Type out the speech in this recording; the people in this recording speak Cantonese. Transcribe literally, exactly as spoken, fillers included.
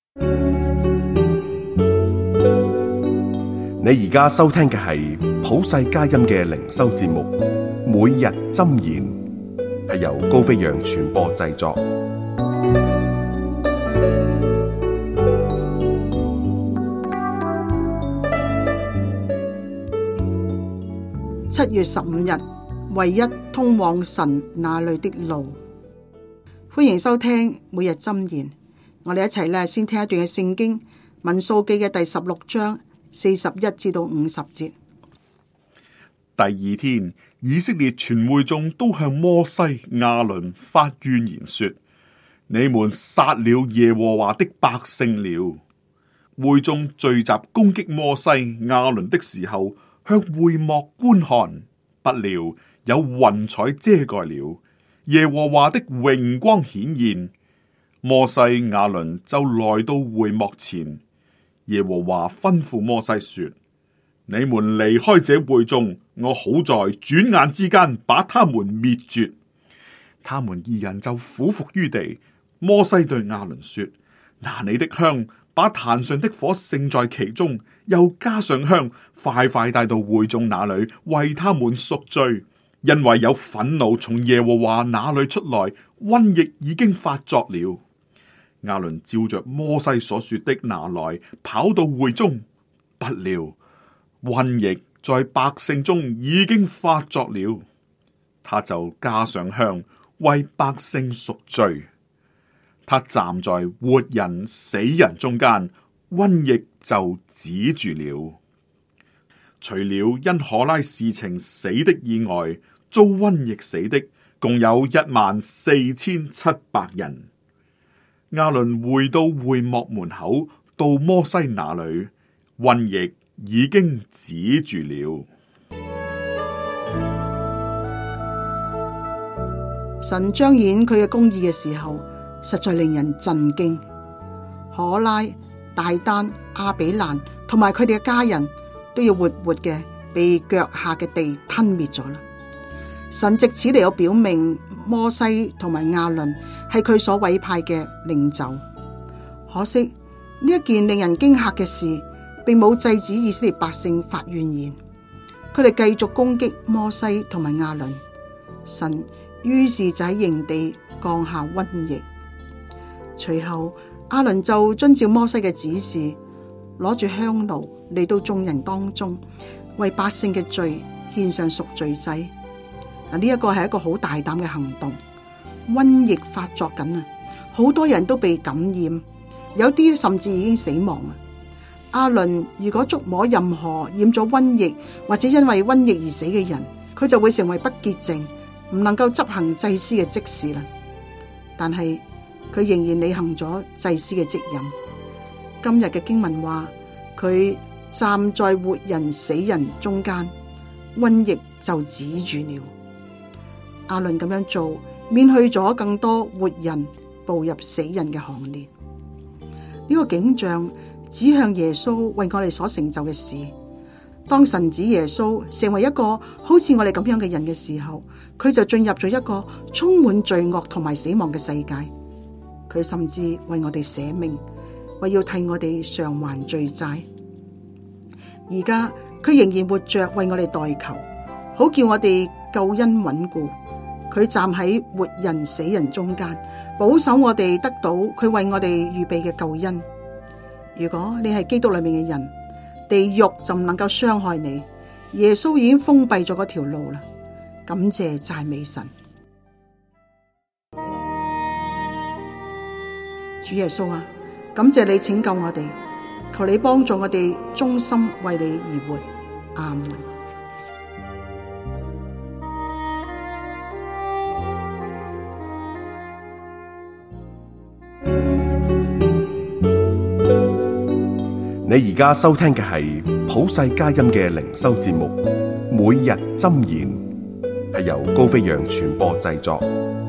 你而家收聽嘅係普世佳音嘅靈修節目，每日箴言，係由高飛揚傳播製作。 七月十五日，唯一通往神那裏的路。歡迎收聽每日箴言。我哋一齊咧先聽一段嘅聖經，民數記嘅第十六章四十一至到五十節。 第二天，以色列全會眾都向摩西、亞倫發怨言說：你們殺了耶和華的百姓了。會眾聚集攻擊摩西、亞倫的時候，向會幕觀看，不料有雲彩遮蓋了，耶和華的榮光顯現。摩西、亞倫就來到會幕前，耶和華吩咐摩西說：你們離開這會眾，我好在轉眼之間把他們滅絕。他們二人就俯伏於地。摩西對亞倫說：拿你的香，把壇上的火盛在其中，又加上香，快快帶到會眾那裏，為他們贖罪，因為有憤怒從耶和華那裏出來，瘟疫已經發作了。亞倫照着摩西所說的拿來，跑到會中，不料瘟疫在百姓中已經發作了，他就加上香，為百姓贖罪。他站在活人死人中間，瘟疫就止住了。除了因可拉事情死的以外，遭瘟疫死的共有一萬四千七百人。亞倫回到會幕門口，到摩西那裏，瘟疫已經止住了。 神彰顯佢嘅公義嘅時候，實在令人震驚。可拉、大丹、亞比蘭同埋佢哋嘅家人都要活活嘅被腳下嘅地吞滅咗啦。神藉此嚟有表明摩西同埋亞倫係佢所委派嘅領袖。可惜呢一件令人驚嚇嘅事，並冇制止以色列百姓發怨言，佢哋繼續攻擊摩西同埋亞倫。神於是就喺營地降下瘟疫。隨後亞倫就遵照摩西嘅指示，攞住香爐嚟到眾人當中，為百姓嘅罪獻上贖罪祭。嗱，呢一個係一個好大膽嘅行動。瘟疫發作緊啊，好多人都被感染，有啲甚至已經死亡啊。亞倫如果觸摸任何染咗瘟疫或者因為瘟疫而死嘅人，佢就會成為不潔淨，唔能夠執行祭司嘅職事啦。但係佢仍然履行咗祭司嘅職任。今日嘅經文話，佢站在活人死人中間，瘟疫就止住了。亞倫咁樣做，免去咗更多活人步入死人嘅行列。呢個景象指向耶穌為我哋所成就嘅事。當神指耶穌成為一個好似我哋咁樣嘅人嘅時候，佢就進入咗一個充滿罪惡同埋死亡嘅世界。佢甚至為我哋捨命，為要替我哋償還罪債。而家佢仍然活着為我哋代求，好叫我哋救恩穩固。佢站喺活人死人中間，保守我哋得到佢為我哋預備嘅救恩。如果你係基督裏面嘅人，地獄就唔能夠傷害你。耶穌已經封閉咗嗰條路啦。感謝讚美神。主耶穌啊，感謝你拯救我哋，求你幫助我哋忠心為你而活。阿門。 你而家收聽嘅係普世佳音嘅靈修節目，每日箴言，係由高飛揚傳播製作。